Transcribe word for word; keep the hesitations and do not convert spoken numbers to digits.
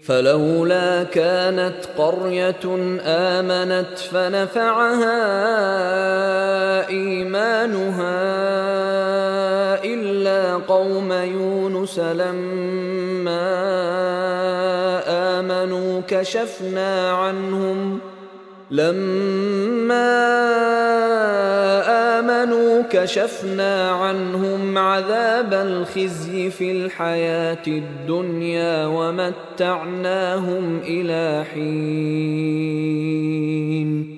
فلولا كانت قرية آمنت فنفعها إيمانها إلا قوم يونس لما آمنوا كشفنا عنهم لما آمنوا كشفنا عنهم عذاب الخزي في الحياة الدنيا ومتعناهم إلى حين